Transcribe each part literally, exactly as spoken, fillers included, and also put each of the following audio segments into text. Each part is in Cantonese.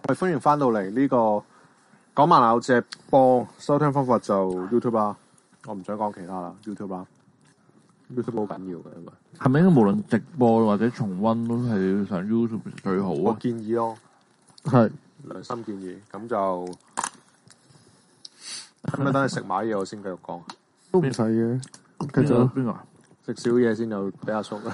歡迎翻到嚟呢個講萬有隻播，收聽方法就 YouTube 啦，我唔想講其他啦 ，YouTube 啦 ，YouTube 好緊要嘅，因為係咪應該無論直播或者重溫都係上 YouTube 最好我啊？ 建議咯， 係良心建議，咁就咁咪等你食埋嘢，我先繼續講， 都唔使嘅，繼續邊個啊？ 食少嘢先就俾阿叔啦。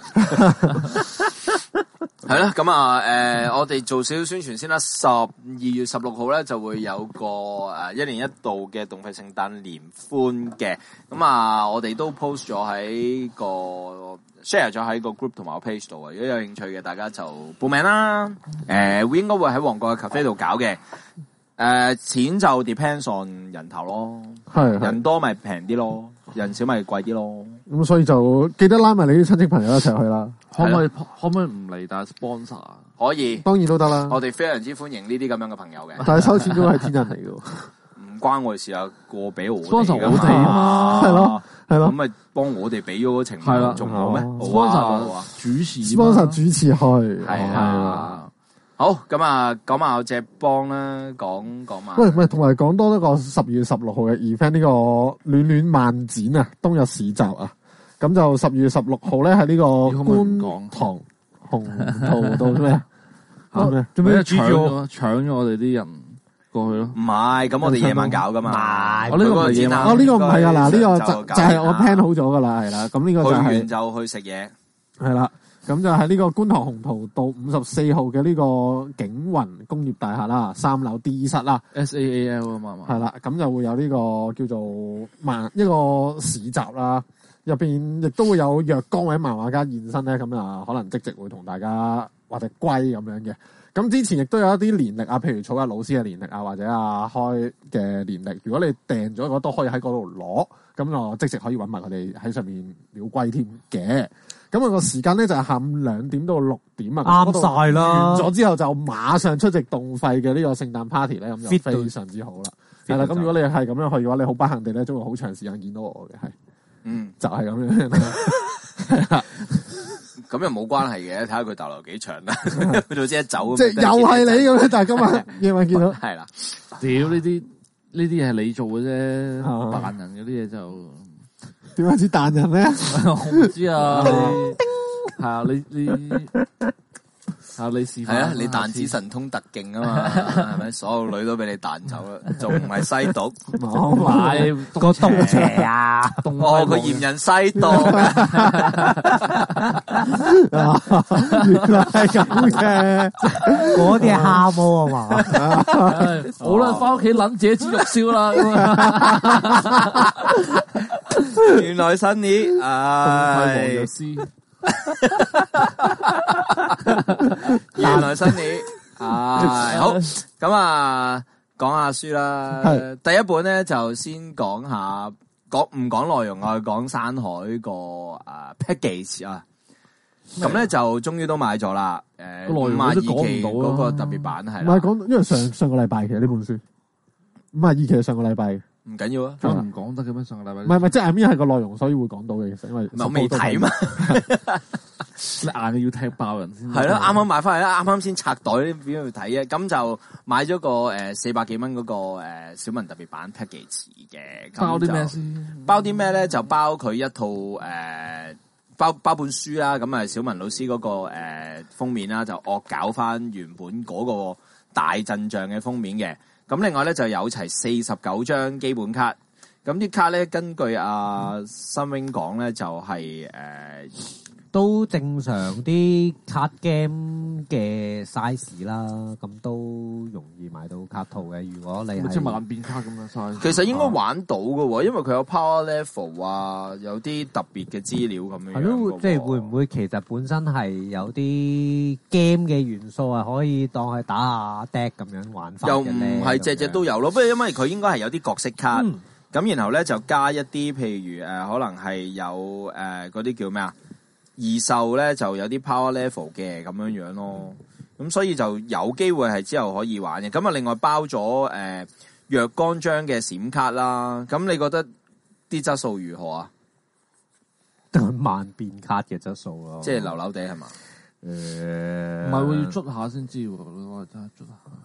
係啦，咁啊，誒、呃，我哋做少少宣傳先啦。十二月十六號咧就會有個誒、呃、一年一度嘅動費聖誕聯歡嘅，咁啊，我哋都 post 咗喺個 share 咗喺個 group 同埋個 page 度啊。如果有興趣嘅，大家就報名啦。誒、呃，會應該會喺旺角嘅 cafe 度搞嘅。誒、呃，錢就 depends on 人頭咯， 係人多咪平啲咯，人少咪貴啲咯。 咁所以就記得拉埋你啲親戚朋友一齊去啦。可唔可以係可唔可以唔嚟但係 sponsor 啊？ 可以， 當然都得啦。 我哋非常之歡迎呢啲咁樣嘅朋友嘅。 但係收錢都係天人嚟嘅喎。 唔關我哋事啊，過俾我哋 sponsor 㗎我哋啊嘛，係咯係咯。 咁咪幫我哋俾咗嗰程係啦， 仲好咩 ？sponsor 主持 sponsor 主持去係啊。好，咁啊，講埋有隻幫啦，講講埋。 喂，喂，同埋講多一個十二月十六號嘅 event 呢個暖暖漫展啊，冬日市集啊，咁就十二月十六號咧喺呢個觀塘鴻圖道咩啊？咩？ 做咩搶咗搶咗我哋啲人過去咯？ 唔係，咁我哋夜晚搞噶嘛。 我呢個唔係夜晚， 哦呢個唔係啊，嗱呢個就就就係我 plan 好咗噶啦，係啦，咁呢個就去係完就去食嘢。 係啦。咁就喺呢個觀塘鴻圖道五十四號嘅呢個景雲工業大廈啦，三樓 D 室啦 ，S A A L 啊嘛， 係啦，咁就會有呢個叫做漫一個市集啦，入邊亦都會有若干位漫畫家現身咧，咁啊可能即席會同大家或者龜咁樣嘅。咁之前亦都有一啲年歷啊，譬如草日老師嘅年歷啊，或者阿開嘅年歷，如果你訂咗嗰都可以喺嗰度攞，咁就即時可以揾埋佢哋喺上面鳥龜添嘅。咁啊個時間咧就係下午兩點到六點啊， 啱晒啦。 完咗之後就馬上出席動費嘅呢個聖誕 party 咧，咁就非常之好啦。係啦，咁如果你係咁樣去嘅話，你好不幸地咧，都會好長時間見到我嘅，係， 嗯， 就係咁樣啦。係啦。 咁又冇關係嘅，睇下佢逗留幾長啦。佢就即係走， 即係又係你咁樣，但係今日夜晚見到係啦。 屌呢啲呢啲嘢係你做嘅啫，扮人嗰啲嘢就點解知彈人咧？ 我唔知啊，係啊，你你啊你示範係啊，你彈指神通特勁啊嘛，係咪？所有女都俾你彈走啦，仲唔係西毒？ 唔係個東邪啊！ 哦，佢嫌人西毒。 原來係咁嘅， 嗰啲係蝦毛啊嘛。 好啦，翻屋企諗自己煮肉燒啦。 原來新年，唉。原來新年，唉，好咁啊，講下書啦。第一本咧就先講下，講唔講內容啊？講山海個啊 package 啊，咁咧就終於都買咗啦。誒，五十二期嗰個特別版係啦， 唔係講，因為上上個禮拜其實呢本書五十二期係上個禮拜嘅。 唔緊要啊， 仲唔講得嘅咩？上個禮拜唔係唔係，即係邊係個內容，所以會講到嘅。其實因為唔係我未睇嘛， 你硬要踢爆人先。 係咯，啱啱買翻嚟啦，啱啱先拆袋邊度睇啊？咁就買咗個誒四百幾蚊嗰個誒小文特別版 package 嘅。 包啲咩先？ 包啲咩咧？就包佢一套誒、呃、包包本書啦。咁啊，小文老師嗰、那個誒、呃、封面啦，就惡搞翻原本嗰個大陣仗嘅封面嘅。咁另外咧就有齊四十九張基本卡，咁啲卡咧根據阿新 wing 講咧就係、是、誒、呃、 都正常啲卡 game 嘅 size 啦，咁都容易買到卡套嘅。如果你係即係萬變卡咁樣 size， 其實應該玩到嘅，因為佢有 power level 啊，有啲特別嘅資料咁樣。 係咯，即係會唔會其實本身係有啲 game 嘅元素啊，可以當係打下 deck 咁樣玩法？ 又唔係隻隻都有咯，不過因為佢應該係有啲角色卡，咁、嗯、然後咧就加一啲，譬如誒、呃、可能係有誒嗰啲叫咩啊？異獸咧就有啲 power level 嘅咁樣樣咯，咁所以就有機會係之後可以玩嘅。咁啊，另外包咗誒、呃、若干張嘅閃卡啦，咁你覺得啲質素如何啊？ 萬變卡嘅質素咯， 即係流流地係嘛？ 誒， 唔係喎，要捽下先知喎，我真係捽下。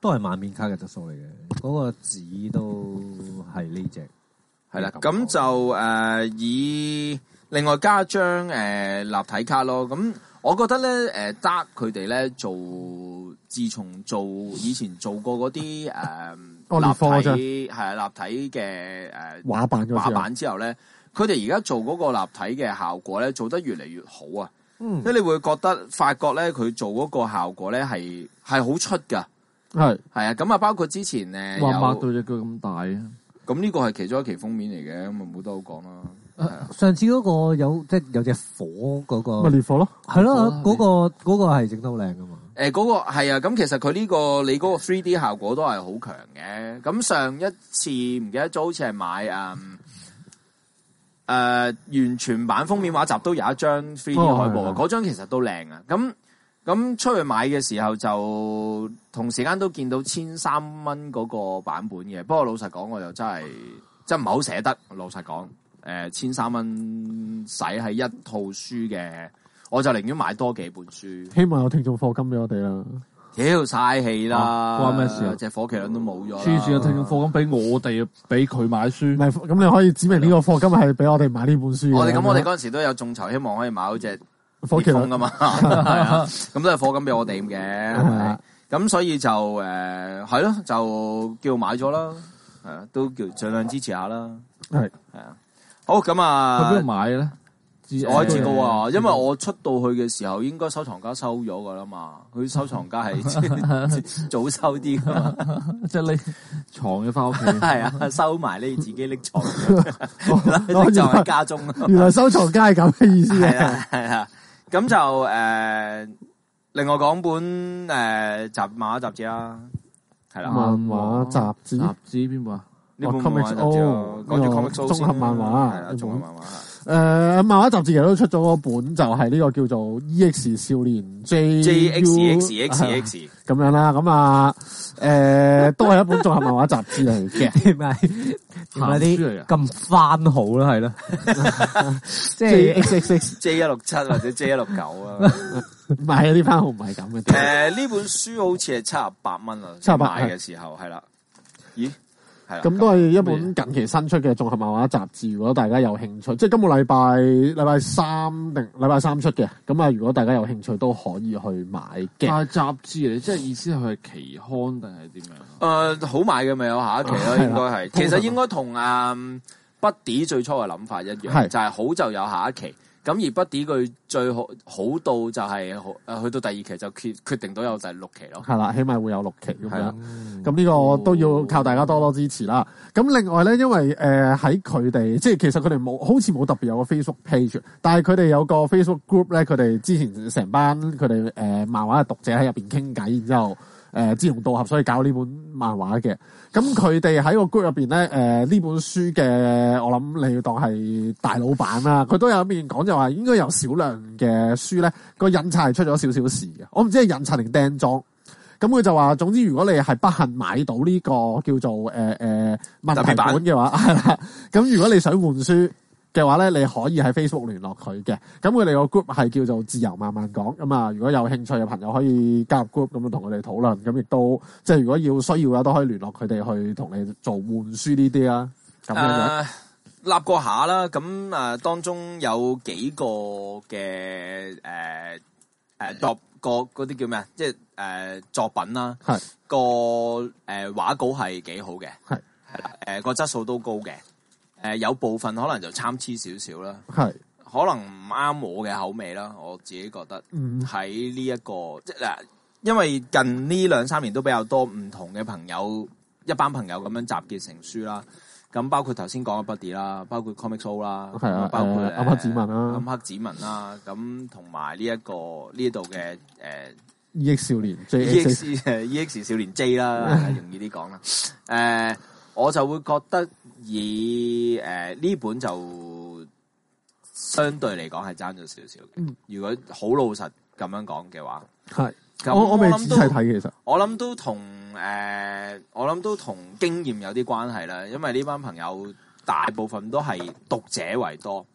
都係萬面卡嘅質素嚟嘅，嗰、那個紙都係呢只。 係啦，咁就誒、呃、以另外加張誒、呃、立體卡咯。咁我覺得咧誒 Dark 佢哋咧做，自從做以前做過嗰啲誒立體係啊立體嘅誒畫板畫板之後咧，佢哋而家做嗰個立體嘅效果咧，做得越嚟越好啊！ 嗯， 即係你會覺得發覺咧，佢做嗰個效果咧係係好出㗎。 係係啊，咁啊包括之前誒畫擘到隻腳咁大啊！ 咁呢個係其中一期封面嚟嘅，咁啊冇得好講啦。 啊、上次嗰個有即係有隻火嗰、那個， 咪烈火咯， 係咯，嗰、那個嗰、那個係整得好靚噶嘛。 誒、呃，嗰、那個係啊，咁其實佢呢、這個你嗰個 three D 效果都係好強嘅。咁上一次唔記得咗，好似係買誒誒、呃、完全版封面畫集都有一張 three D 海報啊，嗰、哦、張其實都靚啊。咁咁出去買嘅時候就同時間都見到千三蚊嗰個版本嘅，不過老實講我又真係真唔係好捨得。老實講，誒千三蚊使喺一套書嘅，我就寧願買多幾本書。 希望有聽眾課金俾我哋啦。 屌嘥氣啦， 關咩事啊？ 隻火麒麟都冇咗。 黐線有聽眾課金俾我哋，俾佢買書。 唔係咁，你可以指明呢個課金係俾我哋買呢本書。 我哋咁，我哋嗰陣時都有眾籌，希望可以買到隻火麒麟噶嘛，係啊，咁都係課金俾我哋咁嘅，咁所以就誒係咯，就叫買咗啦，係啊，都叫盡量支持下啦， 係係啊，好咁啊， 去邊度買咧？ 我喺知道啊，因為我出到去嘅時候，應該收藏家收咗噶啦嘛，佢收藏家係早收啲噶嘛， 即係你藏咗翻屋企， 係啊，收埋你自己拎藏，拎藏喺家中。 原來收藏家係咁嘅意思嘅， 係啊，係啊。咁就誒、呃，另外講本誒雜漫畫雜誌啦，係啦， 漫畫雜誌雜誌邊本啊？ 呢本漫畫雜誌咯，講住 Comic Soul 綜合漫畫， 係啦，綜合漫畫。 誒、呃，漫畫雜誌其實都出咗個本，就係、是、呢個叫做 E X 少年 J J X X X X 咁樣啦，咁啊，誒、呃，都係一本綜合漫畫雜誌嚟嘅， 點解點解啲咁番號啦，係咯，即係 X X X J 一六七或者 J 一六九啊， 唔係啊，啲番號唔係咁嘅。 誒、呃，呢本書好似係七十八蚊啊，七十八嘅時候係啦，咦？ 咁都係一本近期新出嘅綜合漫畫雜誌，如果大家有興趣，即係今個禮拜禮拜三定禮拜三出嘅，咁啊，如果大家有興趣都可以去買嘅。 但係雜誌嚟，即係意思係佢係期刊定係點樣？誒、 呃，好買嘅咪有下一期咯，應該係。其實應該同啊 Buddy 最初嘅諗法一樣，就係、是、好就有下一期。咁而 Buddy 佢最好好到就係、是、誒去到第二期就決決定到有第六期咯。係啦， 起碼會有六期咁樣。咁呢個都要靠大家多多支持啦。咁另外咧，因為誒喺佢哋即係其實佢哋冇好似冇特別有個 Facebook page，但係佢哋有個 Facebook group 咧，佢哋之前成班佢哋誒漫畫嘅讀者喺入邊傾偈，然之後誒志同道合，所以搞呢本漫畫嘅。咁佢哋喺個 group 入邊咧，誒、呃、呢本書嘅我諗你要當係大老闆啦，佢都有一面講就話應該有少量嘅書咧個印刷係出咗少少事嘅，我唔知係印刷定釘裝。咁佢就話，總之如果你係不幸買到呢個叫做誒誒、呃、問題本嘅話，係啦，咁如果你想換書嘅話咧，你可以喺 Facebook 聯絡佢嘅。咁佢哋個 group 係叫做自由慢慢講。咁啊，如果有興趣嘅朋友可以加入 group 咁樣同佢哋討論。咁亦都即係如果要需要嘅都可以聯絡佢哋去同你做換書呢啲啦。咁樣樣。 呃立過下啦，咁啊當中有幾個嘅誒誒作個嗰啲叫咩啊？即係誒、呃、作品啦，係個誒畫稿係幾好嘅，係係啦，誒個質素都高嘅，誒、呃、有部分可能就參差少少啦，係可能唔啱我嘅口味啦，我自己覺得喺呢一個即係嗱，因為近呢兩三年都比較多唔同嘅朋友，一班朋友咁樣集結成書啦。咁包括頭先講嘅 Buddy 啦，包括 Comic Soul 啦，係啊，包括暗黑指紋啦， 暗黑指紋啦，咁同埋呢一個呢度嘅誒 E X 少年 J E X 誒 E X 少年 J 啦，容易啲講啦。誒、呃，我就會覺得以誒呢、呃、本就相對嚟講係爭咗少少嘅。嗯，如果好老實咁樣講嘅話，係。我我未仔細睇，其實我諗都同誒、呃，我諗都同經驗有啲關係啦。因為呢班朋友大部分都係讀者為多，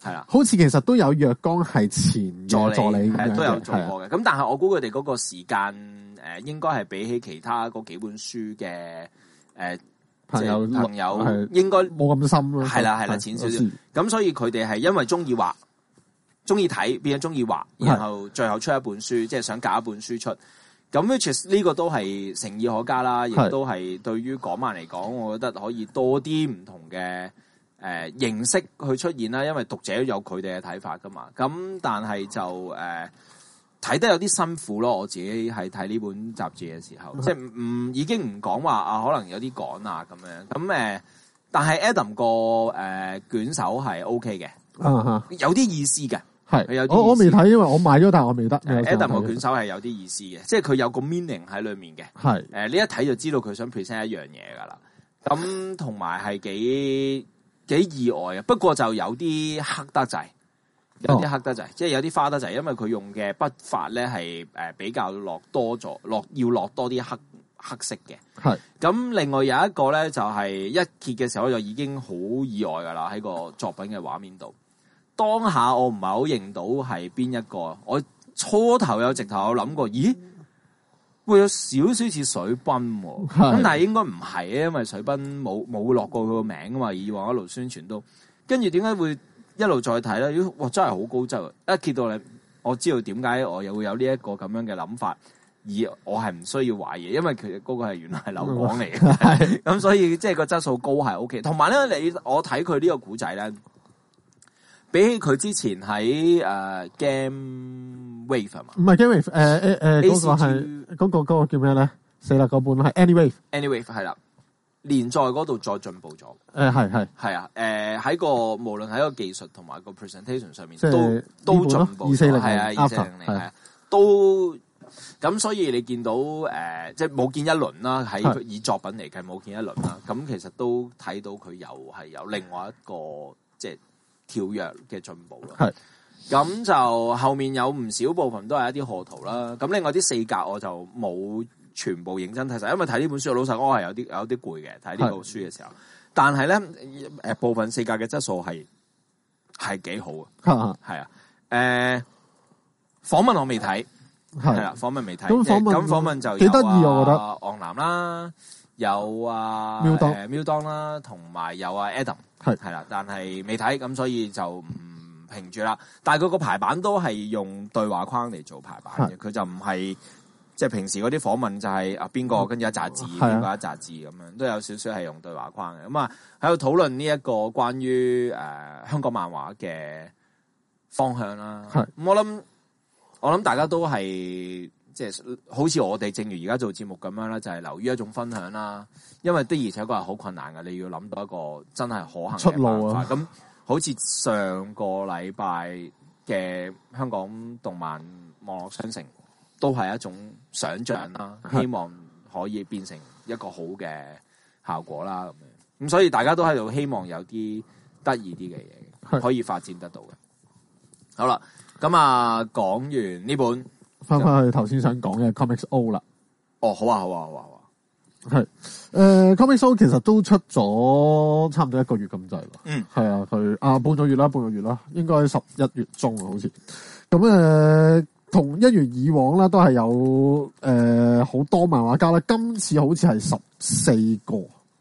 係啦， 好似其實都有若干係前嘅助理咁樣嘅係都有做過係啊嘅。咁但係我估佢哋嗰個時間誒、呃，應該係比起其他嗰幾本書嘅誒、呃、 朋友即係朋友係應該冇咁深咯。 係啦係啦淺少少。咁所以佢哋係因為中意畫、中意睇，變咗中意畫，然後最後出一本書，即係想搞一本書出。咁 which is 呢個都係誠意可嘉啦，亦都係對於港漫嚟講，我覺得可以多啲唔同嘅誒、呃、形式去出現啦。因為讀者有佢哋嘅睇法噶嘛。咁但係就誒睇、呃、得有啲辛苦咯。我自己係睇呢本雜誌嘅時候，即係唔已經唔講話啊，可能有啲趕啊咁樣。咁誒、呃，但係 Adam 個誒、呃、卷手係 OK 嘅， 啊哈， 有啲意思嘅。 係有啲我我未睇，因為我買咗，但係我未得。 Adam 個卷手係有啲意思嘅，即係佢有個 meaning 喺裏面嘅。 係誒，你一睇就知道佢想 present 一樣嘢噶啦。咁同埋係幾幾意外啊！不過就有啲黑得滯，有啲黑得滯，即係有啲花得滯，因為佢用嘅筆法咧係誒比較落多咗，落要落多啲黑黑色嘅。 係咁另外有一個咧就係一揭嘅時候就已經好意外噶啦，喺個作品嘅畫面度。當下我唔係好認到係邊一個，我初頭有直頭有諗過，咦，會有少少似水濱喎，咁但係應該唔係啊，因為水濱冇冇落過佢個名啊嘛，以往一路宣傳都，跟住點解會一路再睇咧？咦，哇，真係好高質啊！一揭到你，我知道點解我又會有呢一個咁樣嘅諗法，而我係唔需要懷疑，因為其實嗰個係原來係柳廣嚟嘅，咁所以即係個質素高係 O K。同埋咧，你我睇佢呢個古仔咧。比起佢之前喺誒、呃、Game Wave 係嘛？ 唔係 Game Wave，誒誒誒嗰個係嗰個嗰個叫咩咧？死啦，嗰本係 Anywave，Anywave 係啦，連載嗰度再進步咗。 誒係係係啊，誒喺個無論喺個技術同埋個 presentation 上面即都都進步咗。 二四零係啊，二四零零係啊，都咁所以你見到誒、呃、即係冇見一輪啦，喺佢以作品嚟計冇見一輪啦。咁其實都睇到佢又係有另外一個即係。跳躍嘅進步咯， 係咁就後面有唔少部分都係一啲賀圖啦。咁另外啲四格我就冇全部認真睇晒，因為睇呢本書老實講係有啲有啲攰嘅。睇呢部書嘅時候，但係咧誒部分四格嘅質素係係幾好啊，係啊，誒訪問我未睇，係啦訪問未睇， 咁訪問咁訪問就幾得意我覺得， 昂南啦，有啊喵當誒喵當啦，同埋有啊 Adam。 係係啦，但係未睇，咁所以就唔評住啦。但係佢個排版都係用對話框嚟做排版嘅，佢就唔係即係平時嗰啲訪問就係啊邊個跟住一紮字，邊個一紮字咁樣，都有少少係用對話框嘅。咁啊喺度討論呢一個關於誒、呃、香港漫畫嘅方向啦。咁我諗我諗大家都係即係好似我哋正如而家做節目咁樣啦，就係、是、流於一種分享啦。因為的而且確係好困難嘅，你要諗到一個真係可行嘅出路啊！ 咁好似上個禮拜嘅香港動漫網絡商城，都係一種想像啦，希望可以變成一個好嘅效果啦。咁樣咁，所以大家都喺度希望有啲得意啲嘅嘢可以發展得到嘅。好啦，咁啊講完呢本， 翻返去頭先想講嘅 Comics O 啦。 哦，好啊，好啊，好啊，好啊。 係，誒、呃、Comics O 其實都出咗差唔多一個月咁滯啦。 嗯， 係啊，佢啊半個月啦，半個月啦，應該十一月中啊，好似。咁誒，同、呃、一如以往啦，都係有誒好、呃、多漫畫家啦。今次好似係十四個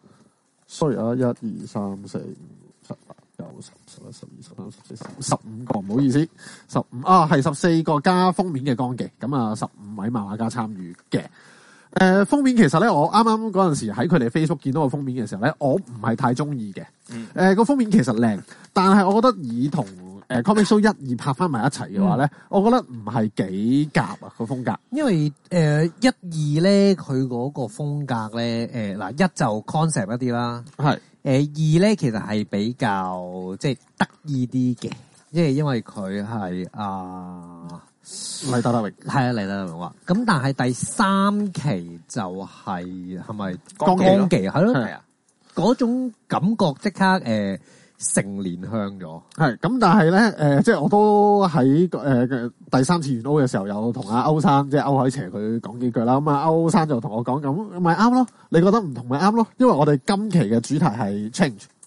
，sorry 啊，一二三四五七八九十十一十二十三十四十五個，唔好意思，十五啊係十四個加封面嘅綱記，咁啊十五位漫畫家參與嘅。誒、呃、封面其實咧，我啱啱嗰陣時喺佢哋 Facebook 見到個封面嘅時候咧，我唔係太中意嘅。誒、 嗯、 個、呃、封面其實靚，但係我覺得以同誒 Comics O 一二拍翻埋一齊嘅話咧、嗯，我覺得唔係幾夾啊個風格。因為誒一二咧，佢嗰個風格咧，誒、呃、嗱一就 concept 一啲啦，係誒二咧其實係比較即係得意啲嘅，因為因為佢係啊。黎達達榮係啊，黎達達榮話咁，但係第三期就係係咪江記係咯？係啊，嗰種感覺即刻誒、呃、成年向咗。係咁，但係咧誒，即係我都喺誒、呃、第三次元 O 嘅時候，有同阿歐生即係歐海邪佢講幾句啦。咁啊，歐生就同我講咁咪啱咯，你覺得唔同咪啱咯，因為我哋今期嘅主題係 change。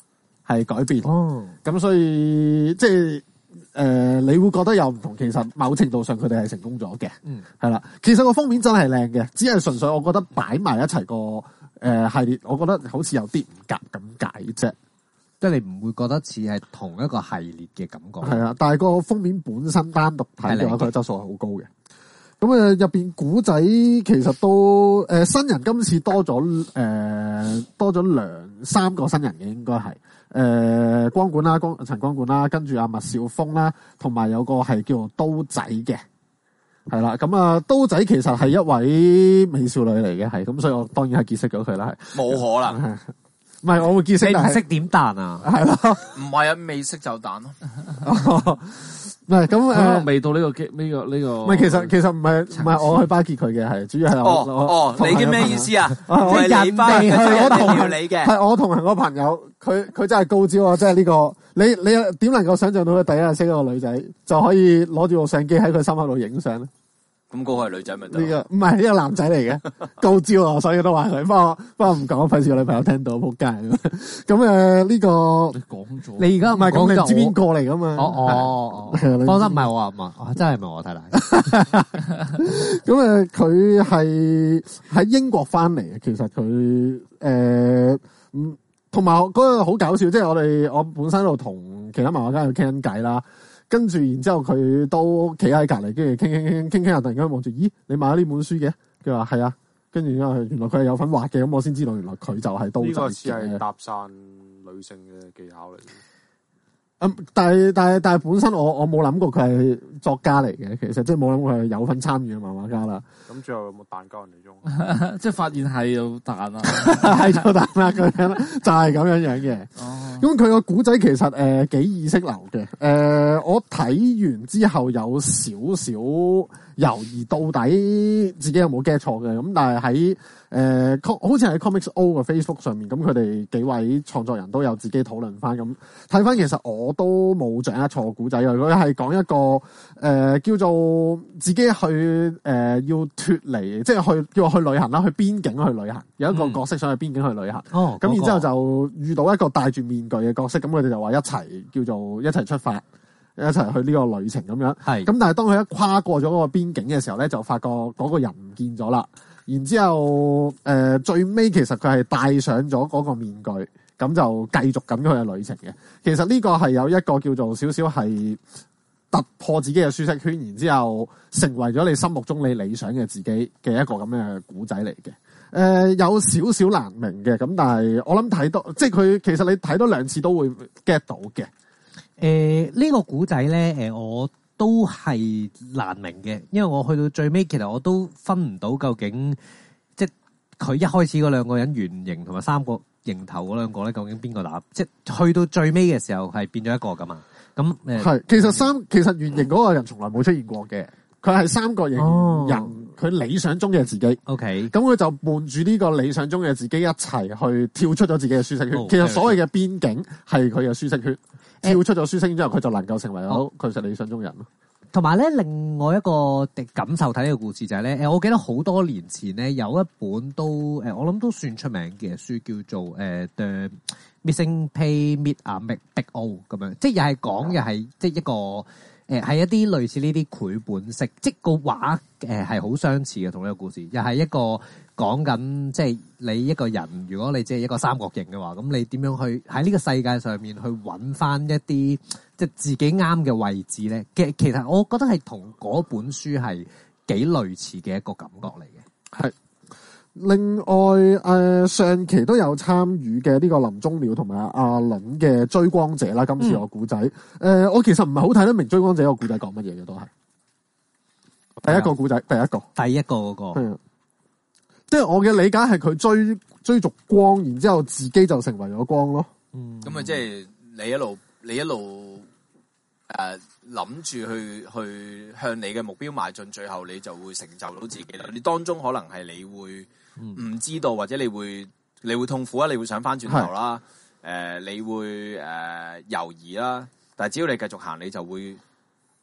係改變。 哦， 咁所以即係誒、呃，你會覺得有唔同，其實某程度上佢哋係成功咗嘅。 嗯， 係啦，其實個封面真係靚嘅，只係純粹我覺得擺埋一齊個誒系列，我覺得好似有啲唔夾咁解啫。 即係你唔會覺得似係同一個系列嘅感覺。 係啊，但係個封面本身單獨睇嘅話，佢嘅質素係好高嘅。咁誒入邊古仔其實都誒、呃、新人今次多咗誒、呃、多咗兩三個新人嘅，應該係誒光管啦，光陳光管啦，跟住阿麥兆峰啦，同埋有個係叫做刀仔嘅，係啦。咁啊刀仔其實係一位美少女嚟嘅，係咁，所以我當然係結識咗佢啦，係冇可能。 唔係我會結識， 你唔但係識點彈啊？ 係咯， 唔係啊，未識就彈咯。 唔係咁可能誒。 未到呢個機呢個呢個。 唔係，其實其實唔係唔係我去巴結佢嘅，係主要係我哦我哦，你嘅咩意思啊？ 我唔係你班人哋係我同我同行你嘅。 係我同行個朋友，佢佢真係高招啊！即係呢個，你你點能夠想象到佢第一日識一個女仔就可以攞住部相機喺佢心口度影相咧？ 咁嗰個係女仔咪得呢咯？ 個唔係呢個男仔嚟嘅，高招啊！所以都話佢，不過不過唔講，費事個女朋友聽到仆街。咁誒呢個你講咗。 你而家唔係咁，你唔知邊個個？ 嚟噶嘛？ 哦哦哦， 係啊你放心，唔係我啊，唔係，哦真係唔係我睇嚟。 咁誒，佢係喺英國翻嚟嘅。其實佢誒，嗯，同埋嗰個好搞笑，即係我哋我本身喺度同其他漫畫家去傾緊偈啦，跟住然之後佢都企喺隔離，跟住傾傾傾傾傾下，突然間望住，咦，你買咗呢本書嘅？佢話係啊，跟住因為原來佢係有份畫嘅，咁我先知道原來佢就係刀呢個似仔嘅。 係搭訕女性嘅技巧嚟嘅。 嗯，但係但係但係本身我我冇諗過佢係作家嚟嘅，其實即係冇諗過佢係有份參與嘅漫畫家啦。 咁最後有冇彈鳩人哋中？ 即係發現係有彈啦。 係就大啦咁樣啦，就係咁樣樣嘅。 哦， 咁佢個古仔其實誒幾意識流嘅。誒、呃，我睇完之後有少少猶豫，到底自己有冇 get 錯嘅。咁但係喺誒，好似喺 Comics O 嘅 Facebook 上面，咁佢哋幾位創作人都有自己討論翻。咁睇翻，其實我都冇掌握錯古仔啊。佢係講一個誒、呃、叫做自己去誒、呃、要脫離，即係去叫我去旅行啦，去邊境去旅行。有一個角色想去邊境去旅行。 哦， 咁然之後後就遇到一個戴住面具嘅角色，咁佢哋就話一齊叫做一齊出發，一齊去呢個旅程咁樣。 係咁但係當佢一跨過咗嗰個邊境嘅時候咧，就發覺嗰個人唔見咗啦。然之後誒、呃、最尾其實佢係戴上咗嗰個面具，咁就繼續緊佢嘅旅程嘅。其實呢個係有一個叫做少少係突破自己嘅舒適圈，然之後成為咗你心目中你理想嘅自己嘅一個咁嘅古仔嚟嘅。誒、呃、有少少難明嘅，咁但係我諗睇多，即係佢其實你睇多兩次都會 get 到嘅。 誒呢個古仔咧，誒我都係難明嘅，因為我去到最尾，其實我都分唔到究竟，即係佢一開始嗰兩個人圓形同埋三個形頭嗰兩個咧，究竟邊個打？即係去到最尾嘅時候係變咗一個噶嘛？咁誒係其實三其實圓形嗰個人從來冇出現過嘅，佢係三角形哦人，佢、理想中嘅自己。 OK 咁佢就伴住呢個理想中嘅自己一齊去跳出咗自己嘅舒適圈。 哦其實所謂嘅邊境係佢嘅舒適圈， 誒跳出咗舒適圈之後，佢就能夠成為咗佢實理想中人咯。 同埋咧，另外一個感受睇呢個故事就係咧，誒，我記得好多年前咧有一本都誒，我諗都算出名嘅書，叫做誒《The Missing Pay Meet 啊 Big Big O》咁樣，即係又係講又係即係一個誒係一啲類似呢啲繪本式，即係個畫誒係好相似嘅同呢個故事，又係一個講緊即係你一個人，如果你即係一個三角形嘅話，咁你點樣去喺呢個世界上面去揾翻一啲即係自己啱嘅位置咧？嘅其實我覺得係同嗰本書係幾類似嘅一個感覺嚟嘅。 係另外誒、呃、上期都有參與嘅呢個林宗鳥同埋阿倫嘅追光者啦，今次個古仔誒，我其實唔係好睇得明追光者個古仔講乜嘢嘅，都係第一個古仔，第一個第一個嗰、個係即係我嘅理解係佢追追逐光，然之後自己就成為咗光咯。 嗯咁啊，即係你一路你一路誒諗住去去向你嘅目標邁進，最後你就會成就到自己啦。你當中可能係你會唔知道，或者你會你會痛苦啊，你會想翻轉頭啦。誒、呃，你會誒、呃、猶豫啦，但係只要你繼續行，你就會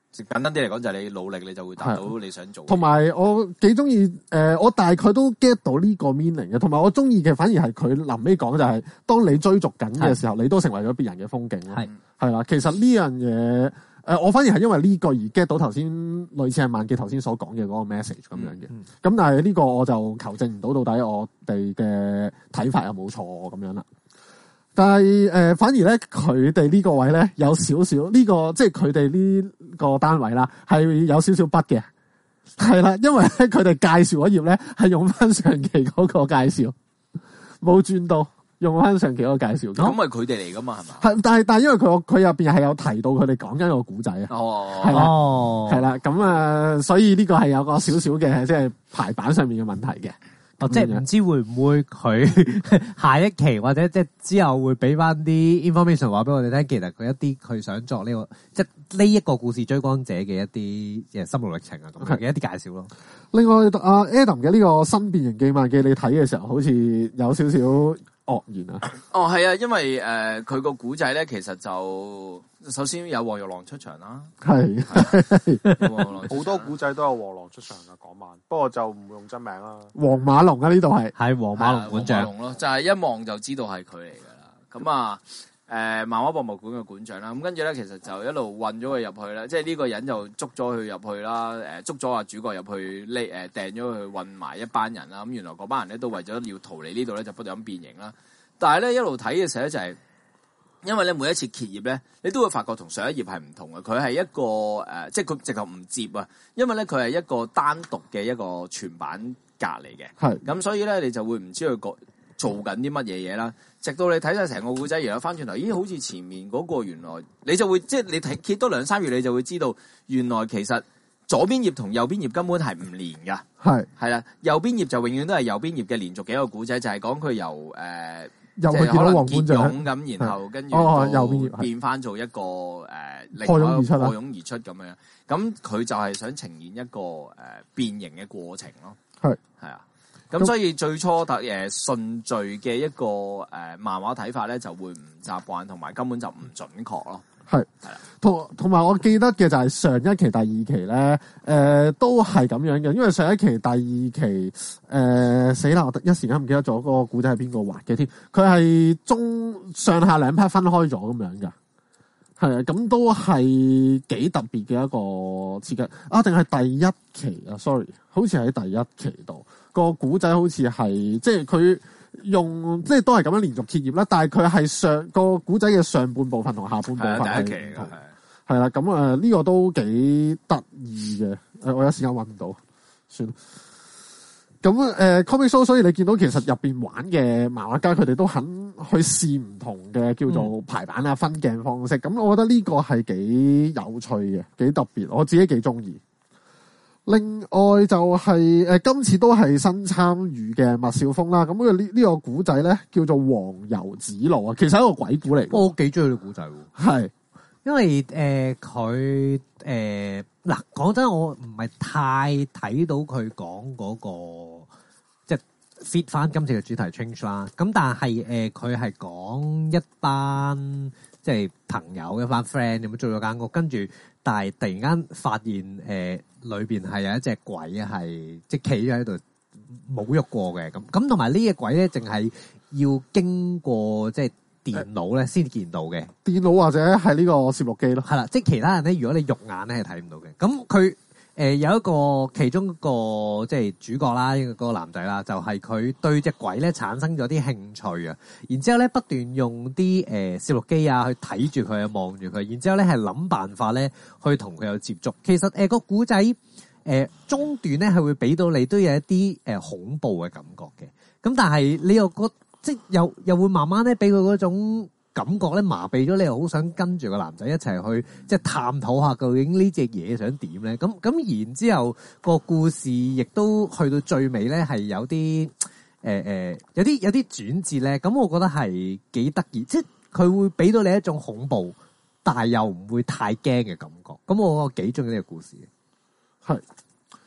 簡單啲嚟講，就係你努力，你就會達到你想做。 同埋我幾中意誒，我大概都 get 到呢個 meaning 嘅。同埋我中意嘅反而係佢臨尾講就係、是，當你追逐緊嘅時候，你都成為咗別人嘅風景咯。係係啦，其實呢樣嘢誒，我反而係因為呢個而 get 到頭先類似係萬記頭先所講嘅嗰個 message 咁樣嘅。咁、嗯嗯、但係呢個我就求證唔到到底我哋嘅睇法有冇錯咁樣啦。但係誒、呃，反而咧佢哋呢個位咧有少少呢個，即係佢哋呢個單位啦，係有少少筆嘅，係啦，因為咧佢哋介紹嗰頁咧係用翻上期嗰個介紹，冇轉到用翻上期嗰個介紹。 咁係佢哋嚟噶嘛？係嘛？ 係，但係但係因為佢佢入邊係有提到佢哋講緊個古仔啊。 哦， 係啦， 哦， 係啦，咁啊，所以呢個係有個少少嘅即係排版上面嘅問題嘅。 哦，即係唔知會唔會佢下一期或者即係之後會俾翻啲 information 話俾我哋聽，其實佢一啲佢想作呢、這個即係呢一個故事追光者嘅一啲嘅心路歷程啊，咁嘅一啲介紹咯。 另外，阿 Adam 嘅呢個新變形記萬記，你睇嘅時候好似有少少愕然啊。 哦，係啊，因為誒佢個古仔咧，其實就首先有黃玉郎出場啦， 係好多古仔都有黃狼出場噶嗰晚，不過就唔會用真名啦。 黃馬龍啊，呢度係係黃馬龍館長咯，就係、是、一望就知道係佢嚟噶啦。咁啊，誒漫畫博物館嘅館長啦，咁跟住咧，其實就一路運咗佢入去啦，即係呢個人就捉咗佢入去啦，誒捉咗阿主角入去，匿誒掟咗佢運埋一班人啦。咁原來嗰班人咧都為咗要逃離呢度咧，就不斷咁變形啦。但係咧一路睇嘅時候咧就係、是。因為咧每一次揭頁咧，你都會發覺同上一頁係唔同嘅。佢係一個誒、呃，即係佢直頭唔接啊。因為咧佢係一個單獨嘅一個全版格嚟嘅。係咁，所以咧你就會唔知佢個做緊啲乜嘢嘢啦。直到你睇晒成個故仔，然後翻轉頭，咦？好似前面嗰個原來你就會即係你睇揭多兩三頁，你就會知道原來其實左邊頁同右邊頁根本係唔連噶。係係啦，右邊頁就永遠都係右邊頁嘅連續嘅一個故仔，就係講佢由誒。呃又去見到黃館長咁，然後跟住變翻做一個誒， 破蛹而出破蛹而出咁樣。咁佢就係想呈現一個誒、呃、變形嘅過程咯。係係啊。咁所以最初誒順序嘅一個誒、呃、漫畫睇法咧，就會唔習慣，同埋根本就唔準確咯。係係啦， 同同埋我記得嘅就係上一期、第二期咧，誒、呃、都係咁樣嘅。因為上一期、第二期誒死啦，我一時間唔記得咗嗰個古仔係邊個畫嘅添。佢係中上下兩 part 分開咗咁樣噶，係啊，咁都係幾特別嘅一個設計啊。定係第一期啊 ？sorry，好似喺第一期度個古仔好似係即係佢。用即係都係咁樣連續貼頁啦，但係佢係上個古仔嘅上半部分同下半部分係第一期嚟㗎， 係啦，咁啊呢個都幾得意嘅。誒，我有時間搵唔到，算啦。咁誒、呃、comic show，所以你見到其實入邊玩嘅漫畫家佢哋都肯去試唔同嘅叫做排版啊、分鏡方式。咁我覺得呢個係幾有趣嘅，幾特別，我自己幾中意。另外就係、是、誒、呃，今次都係新參與嘅麥少峰啦。咁佢呢呢個古仔咧叫做《黃油指路》啊，其實係一個鬼故嚟。 我幾中意呢個古仔喎， 係因為誒佢誒嗱講真，我唔係太睇到佢講嗰個即係 fit 翻今次嘅主題 change 啦。咁但係誒佢係講一班即係朋友一班 friend 咁樣租咗間屋，跟住但係突然間發現誒。呃裏邊係有一隻鬼係即係企咗喺度冇喐過嘅，咁咁同埋呢隻鬼咧，淨係要經過即係電腦咧先見到嘅， 電腦或者係呢個攝錄機咯， 係啦，即係其他人咧，如果你肉眼咧係睇唔到嘅。咁佢誒有一個其中一個即係主角啦，嗰個男仔啦，就係、是、佢對隻鬼咧產生咗啲興趣啊，然之後咧不斷用啲誒攝錄機啊去睇住佢啊，望住佢，然之後咧係諗辦法咧去同佢有接觸。其實誒、呃那個古仔誒中段咧係會俾到你都有一啲誒、呃、恐怖嘅感覺嘅，咁但係你又覺即係又又會慢慢咧俾佢嗰種感覺咧麻痹咗，你又好想跟住個男仔一齊去即係探討下究竟呢隻嘢想點咧？咁咁然之後個故事亦都去到最尾咧係有啲誒誒有啲有啲轉折咧，咁我覺得係幾得意，即係佢會俾到你一種恐怖，但係又唔會太驚嘅感覺。咁我幾中意呢個故事嘅。 係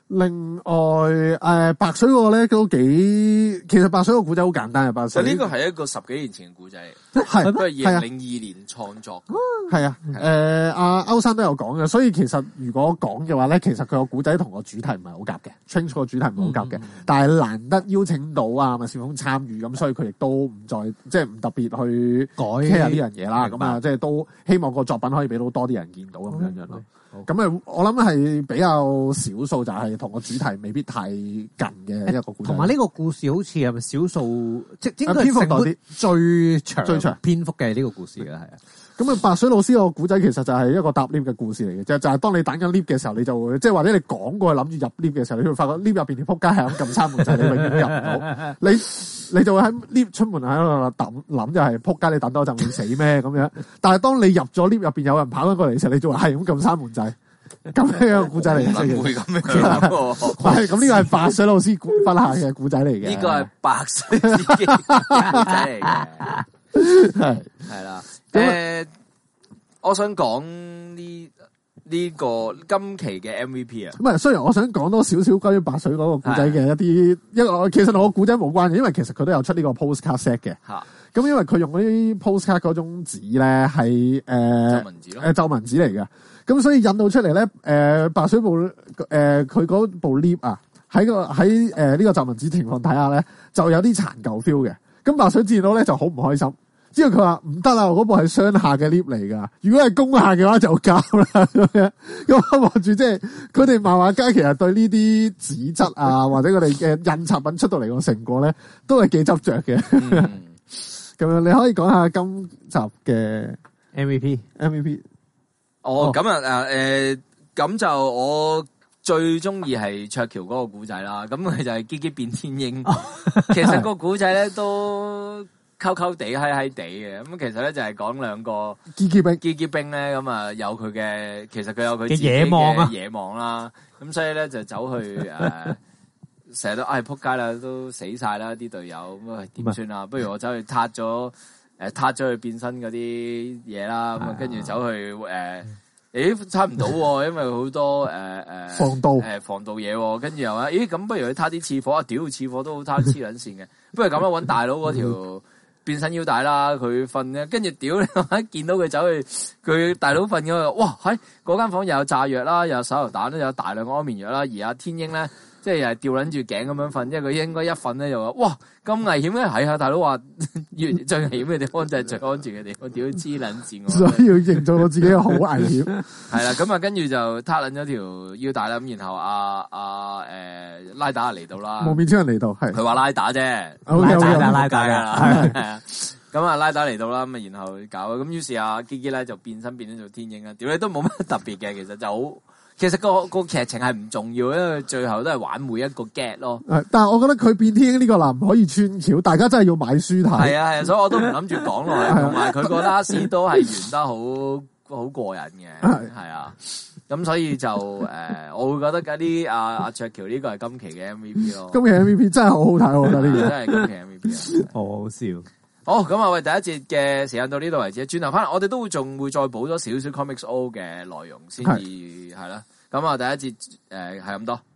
另外誒、呃、白水嗰個咧都幾，其實白水個古仔好簡單嘅，白水呢個係一個十幾年前嘅古仔嚟， 係都係二零零二年創作。 係啊，誒阿歐生都有講嘅，所以其實如果講嘅話咧，其實佢個古仔同個主題唔係好夾嘅 ，Change 個主題唔係好夾嘅，嗯、但係難得邀請到啊麥兆峰參與，咁所以佢亦都唔再即係唔特別去改 care 呢樣嘢啦，咁啊即係都希望個作品可以俾到多啲人見到咁樣樣咯。咁啊，我諗係比較少數，就係同個主題未必太近嘅一個故事。 同埋呢個故事好似係咪少數，即係應該篇幅多啲最長最長篇幅嘅呢個故事嘅係啊。 咁啊，白水老師個古仔其實就係一個搭 lift 嘅故事嚟嘅，就就係當你等緊 lift 嘅時候，你就會即係或者你趕過去諗住入 lift 嘅時候，你會發覺 lift 入邊條仆街係咁撳閂門掣，你永遠入唔到。你你就會喺 lift 出門喺度諗諗就係仆街，你等多陣會死咩咁樣？但係當你入咗 lift 入邊有人跑緊過嚟嘅時候，你就話係咁撳閂門掣。咁樣嘅古仔嚟嘅， 會咁樣係咁呢個係白水老師筆下嘅古仔嚟嘅。 呢個係白水自己嘅古仔嚟嘅，係係啦。誒，我想講呢呢個今期嘅 M V P 啊。 唔係，雖然我想講多少少關於白水嗰個古仔嘅一啲，一個其實同我古仔冇關嘅，因為其實佢都有出呢個 postcard set 嘅。 嚇。 咁因為佢用嗰啲 postcard 嗰種紙咧係誒皺文紙咯， 誒皺文紙嚟嘅。咁所以印到出嚟咧，誒、呃、白水部誒佢嗰部 lift 啊，喺個喺誒呢個皺文紙情況睇下咧，就有啲殘舊 feel 嘅。咁白水見到咧就好唔開心，之後佢話唔得啦，嗰部係雙下嘅 lift 嚟噶，如果係公下嘅話就交啦咁樣。咁我望住即係佢哋漫畫家其實對呢啲紙質啊或者佢哋嘅印刷品出到嚟個成果咧，都係幾執着嘅。咁、嗯、樣你可以講下今集嘅 M V P M V P。 哦，咁啊，誒，咁就我最中意係卓橋嗰個古仔啦。咁佢就係基基變天鷹，其實個古仔咧都溝溝地、嗨嗨地嘅。咁其實咧就係講兩個基基兵， 基基兵咧，咁啊有佢嘅，其實佢有佢嘅野望啊， 野望啦。咁所以咧就走去誒，成日都唉撲街啦，都死晒啦啲隊友，咁啊點算啊？不如我走去撻咗。誒，撻咗佢變身嗰啲嘢啦，咁啊，跟住走去誒，誒，撻唔到，因為好多誒誒防盜誒防盜嘢，跟住又話，咦，咁不如去撻啲次火啊？屌，次火都好撻黐撚線嘅，不如咁啦，搵大佬嗰條變身腰帶啦，佢瞓咧，跟住屌你，一見到佢走去，佢大佬瞓嗰度，哇，喺嗰間房又有炸藥啦，又有手榴彈啦，又有大量安眠藥啦，而阿天鷹咧。即係又係吊撚住頸咁樣瞓，因為佢應該一瞓咧就話，哇咁危險嘅，係啊！大佬話越最危險嘅地方就係最安全嘅地方，屌黐撚線我。所以要營造到自己好危險。 係啦，咁啊跟住就撻撚咗條腰帶啦，咁然後阿阿誒拉打嚟到啦， 無面超人嚟到，係佢話拉打啫， 拉打啦拉打啦， 係啊。咁啊拉打嚟到啦，咁啊然後搞，咁於是阿基基咧就變身變咗做天鷹啦，屌你都冇乜特別嘅，其實就好。其實個個劇情係唔重要，因為最後都係玩每一個 get 咯。 但係我覺得佢變天鷹呢個男唔可以穿橋，大家真係要買書睇。係啊係啊，所以我都唔諗住講落去，同埋佢個 last 都係完得好好過癮嘅，係啊。咁所以就誒、呃，我會覺得嗰啲阿阿卓橋呢個係今期嘅 M V P 咯。 今期 M V P 真係好好睇，我覺得呢個真係今期 M V P 好好笑。 好，咁啊，喂，第一節嘅時間到呢度為止，轉頭翻嚟，我哋都會仲會再補咗少少 Comics O 嘅內容先至係啦。咁啊，第一節誒係咁多。